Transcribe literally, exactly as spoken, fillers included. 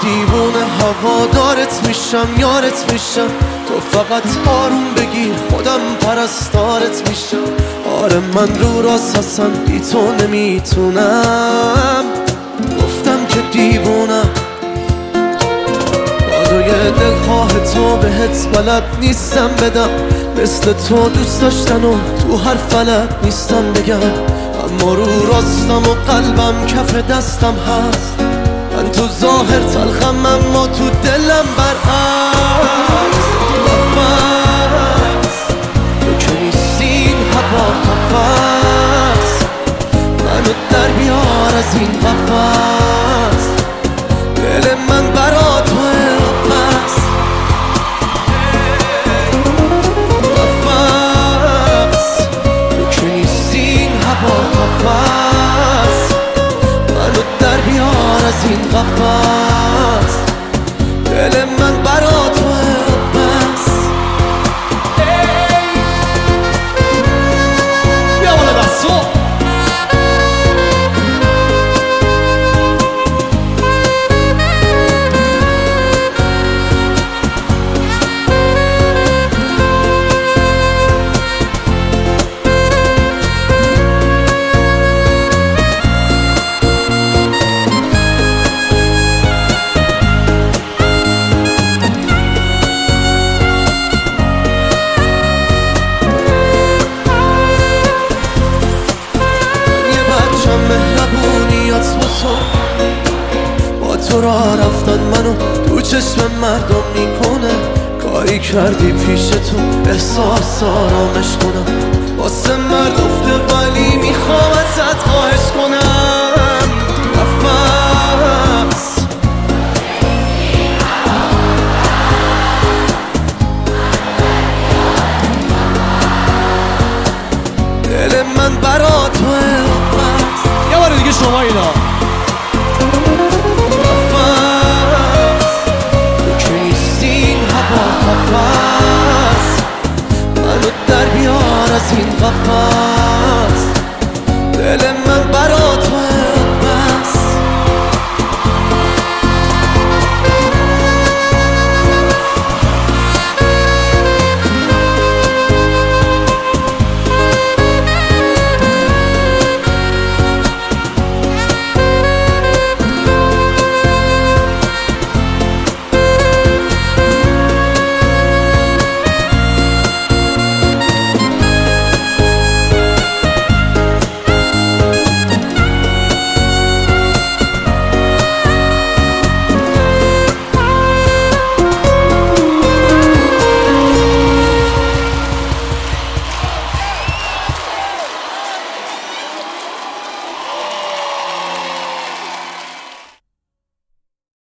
دیوونه هوادارت میشم، یارت میشم، تو فقط آروم بگیر خودم پرستارت میشم. آره من رو راست اصلا بی تو نمیتونم، گفتم که دیوونم. بازوی دلخواه تو بهت بلد نیستم بدم، مثل تو دوست داشتن و تو هر فلک نیستم بگم. اما رو راستم و قلبم کف دستم هست، من تو ظاهر تلخم اما تو دلم برعکس. نفس تو که نیستی این هوا نفس، منو در بیار از این قفس. دل من برا توه بس. نفس تو که نیستی این هوا نفس، منو در بیار از این قفس. دل من برا توه بس. بیا بالا دستو. با تو را رفتن منو تو چشم مردم میکنه، کاری کردی پیش تو احساس آرامش کنم. واسه مرد افته ولی میخوام ازت خواهش کنم. نفس دل من برا توه بس. یه بار دیگه شما اینا. منو در بیار از این قفس.